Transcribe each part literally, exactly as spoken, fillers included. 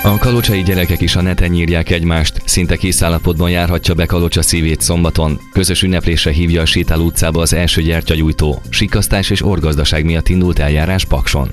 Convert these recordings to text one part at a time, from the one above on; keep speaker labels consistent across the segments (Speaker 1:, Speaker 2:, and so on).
Speaker 1: A kalocsai gyerekek is a neten nyírják egymást, szinte kész állapotban járhatja be Kalocsa szívét szombaton. Közös ünneplésre hívja a Sétáló utcába az első gyertyagyújtó. Sikkasztás és orgazdaság miatt indult eljárás Pakson.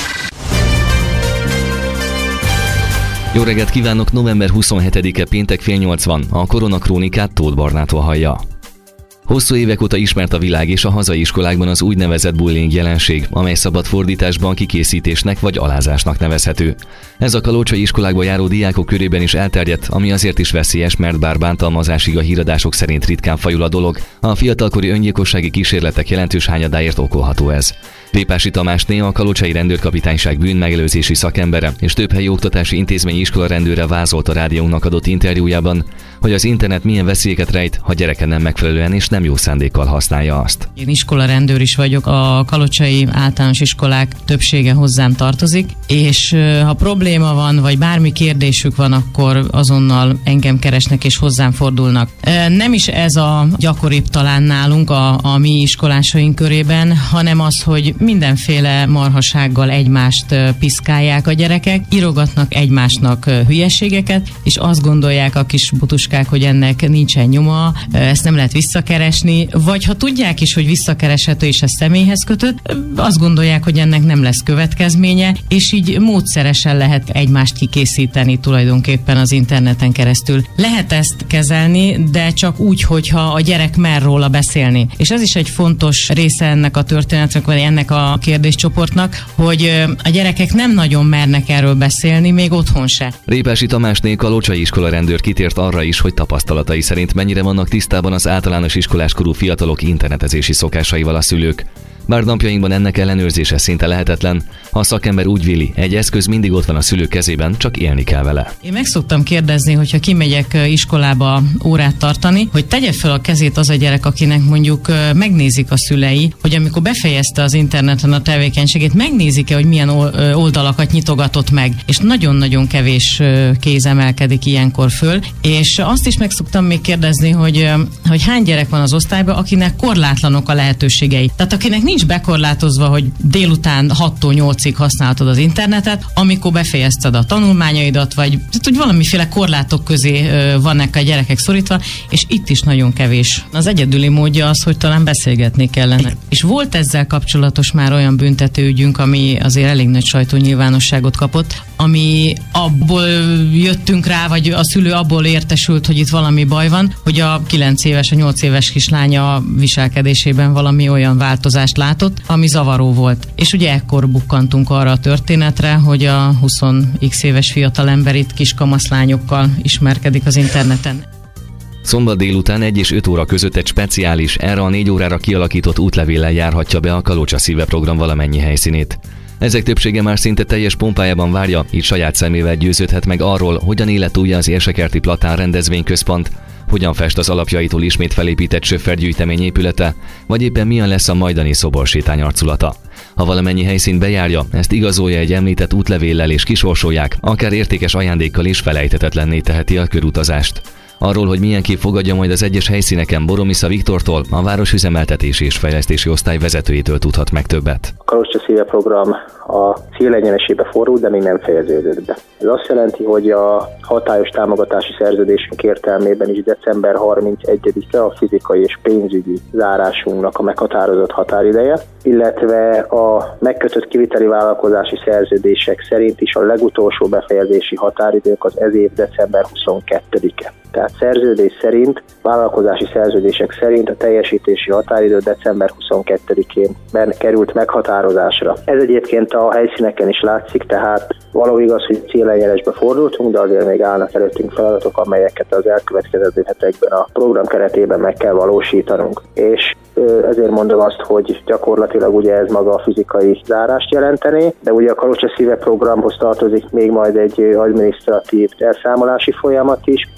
Speaker 1: Jó reggelt kívánok, november huszonhetedike péntek fél nyolc van, a Koronakrónikát Tóth Barnától hallja. Hosszú évek óta ismert a világ és a hazai iskolákban az úgynevezett bullying jelenség, amely szabad fordításban kikészítésnek vagy alázásnak nevezhető. Ez a kalocsai iskolákba járó diákok körében is elterjedt, ami azért is veszélyes, mert bár bántalmazásig a híradások szerint ritkán fajul a dolog, a fiatalkori öngyilkossági kísérletek jelentős hányadáért okolható ez. Répási Tamásné, a kalocsai rendőrkapitányság bűnmegelőzési szakembere és több helyi oktatási intézményi iskolarendőre vázolt a rádiónknak adott interjújában, hogy az internet milyen veszélyeket rejt, ha gyereke nem megfelelően és nem jó szándékkal használja azt.
Speaker 2: Én iskolarendőr is vagyok, a kalocsai általános iskolák többsége hozzám tartozik, és ha probléma van, vagy bármi kérdésük van, akkor azonnal engem keresnek és hozzám fordulnak. Nem is ez a gyakoribb talán nálunk a, a mi iskolásaink körében, hanem az, hogy mindenféle marhasággal egymást piszkálják a gyerekek, írogatnak egymásnak hülyeségeket, és azt gondolják a kis butuskák, hogy ennek nincsen nyoma, ezt nem lehet visszakeresni, vagy ha tudják is, hogy visszakereshető és ez személyhez kötött, azt gondolják, hogy ennek nem lesz következménye, és így módszeresen lehet egymást kikészíteni tulajdonképpen az interneten keresztül. Lehet ezt kezelni, de csak úgy, hogyha a gyerek mer róla beszélni. És ez is egy fontos része ennek a történetnek, vagy ennek a kérdéscsoportnak, hogy a gyerekek nem nagyon mernek erről beszélni, még otthon se.
Speaker 1: Répási Tamásné, kalocsai iskolarendőr kitért arra is, hogy tapasztalatai szerint mennyire vannak tisztában az általános iskoláskorú fiatalok internetezési szokásaival a szülők. Bár napjainkban ennek ellenőrzése szinte lehetetlen, ha a szakember úgy véli, egy eszköz mindig ott van a szülők kezében, csak élni kell vele.
Speaker 2: Én meg szoktam kérdezni, hogyha kimegyek iskolába órát tartani, hogy tegye fel a kezét az a gyerek, akinek mondjuk megnézik a szülei, hogy amikor befejezte az interneten a tevékenységét, megnézik-e, hogy milyen oldalakat nyitogatott meg, és nagyon-nagyon kevés kéz emelkedik ilyenkor föl. És azt is meg szoktam még kérdezni, hogy, hogy hány gyerek van az osztályban, akinek korlátlanok a lehetőségei. Tehát akinek nincs bekorlátozva, hogy délután hattól nyolcig használhatod az internetet, amikor befejezted a tanulmányaidat, vagy tehát, hogy valamiféle korlátok közé vannak a gyerekek szorítva, és itt is nagyon kevés. Az egyedüli módja az, hogy talán beszélgetni kellene. És volt ezzel kapcsolatos már olyan büntetőügyünk, ami azért elég nagy sajtónyilvánosságot kapott, ami abból jöttünk rá, vagy a szülő abból értesült, hogy itt valami baj van, hogy a kilenc éves, a nyolc éves kislánya viselkedésében valami olyan változást látott, ami zavaró volt. És ugye ekkor bukkantunk arra a történetre, hogy a húsz x éves fiatalember itt kis kamaszlányokkal ismerkedik az interneten.
Speaker 1: Szombat délután egy és öt óra között egy speciális, erre a négy órára kialakított útlevéllel járhatja be a Kalocsa Szíve program valamennyi helyszínét. Ezek többsége már szinte teljes pompájában várja, így saját szemével győződhet meg arról, hogyan életújja az Érsekerti Platán rendezvényközpont, hogyan fest az alapjaitól ismét felépített Söffer-gyűjtemény épülete, vagy éppen milyen lesz a majdani szoborsétány arculata. Ha valamennyi helyszínt bejárja, ezt igazolja egy említett útlevéllel és kisorsolják, akár értékes ajándékkal is felejthetetlenné teheti a körutazást. Arról, hogy milyen kép fogadja majd az egyes helyszíneken, Boromisza Viktortól, a Városüzemeltetési és Fejlesztési Osztály vezetőjétől tudhat meg többet.
Speaker 3: A Kalocsa Szíve program a célegyenesébe fordult, de még nem fejeződött be. Ez azt jelenti, hogy a hatályos támogatási szerződésünk értelmében is december harmincegyedike a fizikai és pénzügyi zárásunknak a meghatározott határideje, illetve a megkötött kiviteli vállalkozási szerződések szerint is a legutolsó befejezési határidők az ez év december huszonkettedike. Tehát szerződés szerint, vállalkozási szerződések szerint a teljesítési határidő december huszonkettedikén került meghatározásra. Ez egyébként a helyszíneken is látszik, tehát való igaz, hogy célegyenesbe fordultunk, de azért még állnak előttünk feladatok, amelyeket az elkövetkező hetekben a program keretében meg kell valósítanunk. És ezért mondom azt, hogy gyakorlatilag ugye ez maga a fizikai zárást jelentené, de ugye a Kalocsa Szíve programhoz tartozik még majd egy adminisztratív elszámolási folyamat is, helyszíni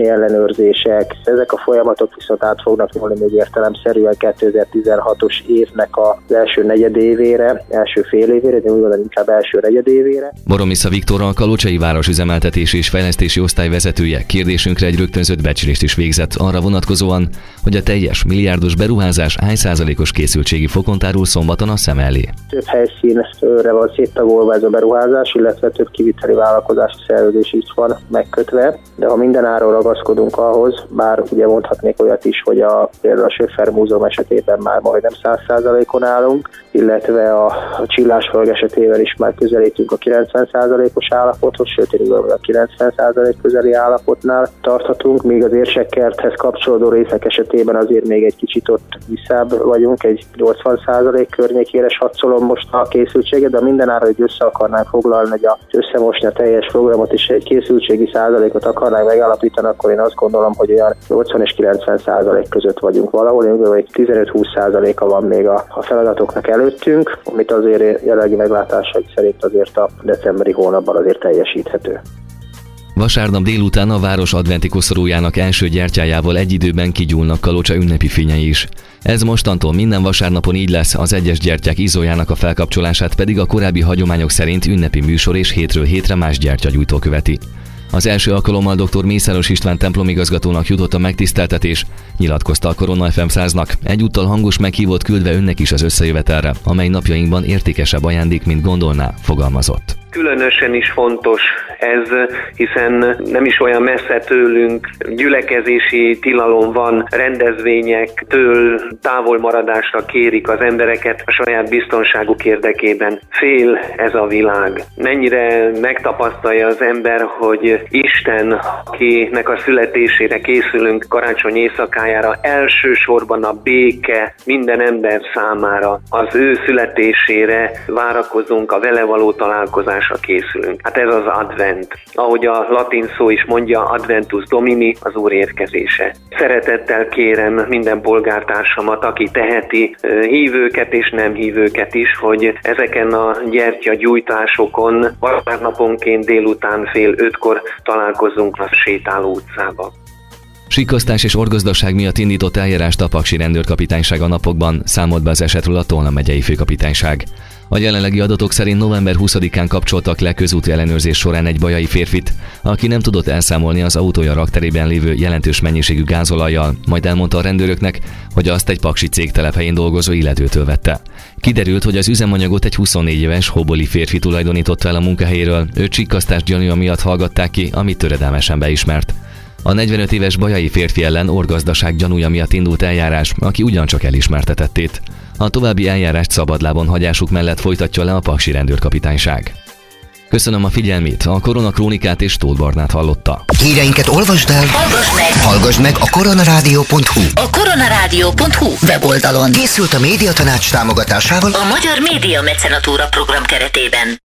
Speaker 3: otthoni ellenőrzések, ezek a folyamatok viszont át fognak nyúlni még értelemszerűen kétezer-tizenhatos évnek az első negyedévére, első fél évére, de úgy gondolom inkább első negyedévére.
Speaker 1: Boromisza Viktor, a Kalocsai város üzemeltetési és fejlesztési osztály vezetője kérdésünkre egy rögtönzött becslést is végzett arra vonatkozóan, hogy a teljes milliárdos beruházás hány százalékos készültségi fokon tárul szombaton a szem elé.
Speaker 3: Több helyszínre van széttagolva ez a beruházás, illetve több kiviteli vállalkozási szerződés is van megkötve, de ha mindenáron ragaszkodunk ahhoz, bár ugye mondhatnék olyat is, hogy a, például a Schöffer Múzeum esetében már majdnem száz százalékon állunk, illetve a, a Csillásföld esetében is már közelítünk a kilencven százalékos állapothoz, sőt, én a kilencven százalék közeli állapotnál tarthatunk, míg az érsekkerthez kapcsolódó részek esetében azért még egy kicsit ott visszább vagyunk, egy nyolcvan százalék környékére satszolom most a készültséget, de mindenáron, hogy össze akarnánk foglalni, hogy összemosni a teljes programot és egy készültségi százalékot akarnánk megállapítani, akkor én azt gondolom, hogy olyan nyolcvan és kilencven százalék között vagyunk valahol, én gondolom, hogy tizenöt-húsz százaléka van még a, a feladatoknak előttünk, amit azért jelenlegi meglátásaik szerint azért a decemberi hónapban azért teljesíthető.
Speaker 1: Vasárnap délután a város adventi koszorújának első gyertyájával egy időben kigyúlnak Kalocsa ünnepi fényei is. Ez mostantól minden vasárnapon így lesz, az egyes gyertyák izzójának a felkapcsolását pedig a korábbi hagyományok szerint ünnepi műsor és hétről hétre más gyertyagyújtó követi. Az első alkalommal dr. Mészáros István templomigazgatónak jutott a megtiszteltetés, nyilatkozta a Korona ef em száznak, egyúttal hangos meghívót küldve önnek is az összejövetelre, amely napjainkban értékesebb ajándék, mint gondolná, fogalmazott.
Speaker 4: Különösen is fontos ez, hiszen nem is olyan messze tőlünk gyülekezési tilalom van, rendezvényektől távolmaradásra kérik az embereket a saját biztonságuk érdekében. Fél ez a világ. Mennyire megtapasztalja az ember, hogy Isten, akinek a születésére készülünk karácsony éjszakájára, elsősorban a béke minden ember számára, az ő születésére várakozunk, a vele való találkozás készülünk. Hát ez az advent. Ahogy a latin szó is mondja, adventus domini, az Úr érkezése. Szeretettel kérem minden polgártársamat, aki teheti, hívőket és nem hívőket is, hogy ezeken a gyertyagyújtásokon vasárnaponként délután fél ötkor találkozzunk a sétáló utcába.
Speaker 1: Sikkasztás és orgazdaság miatt indított eljárást a Paksi Rendőrkapitányság a napokban, számolt be az esetről a Tolna megyei főkapitányság. A jelenlegi adatok szerint november huszadikán kapcsoltak le közúti ellenőrzés során egy bajai férfit, aki nem tudott elszámolni az autója rakterében lévő jelentős mennyiségű gázolajjal, majd elmondta a rendőröknek, hogy azt egy paksi cég telephelyén dolgozó illetőtől vette. Kiderült, hogy az üzemanyagot egy huszonnégy éves hoboli férfi tulajdonította el a munkahelyéről, őt sikkasztás gyanúja miatt hallgatták ki, amit töredelmesen beismert. A negyvenöt éves bajai férfi ellen orgazdaság gyanúja miatt indult eljárás, aki ugyancsak elismerte tettét. A további eljárást szabadlábon hagyásuk mellett folytatja le a Paksi Rendőrkapitányság. Köszönöm a figyelmét, a Korona Krónikát és Tóth Barnát hallotta.
Speaker 5: Híreinket olvasd el,
Speaker 6: hallgass meg,
Speaker 5: hallgass meg a koronarádió pont hu.
Speaker 6: A koronarádió pont hu weboldalon.
Speaker 5: Készült a Médiatanács támogatásával
Speaker 6: a Magyar Média Mecenatúra program keretében.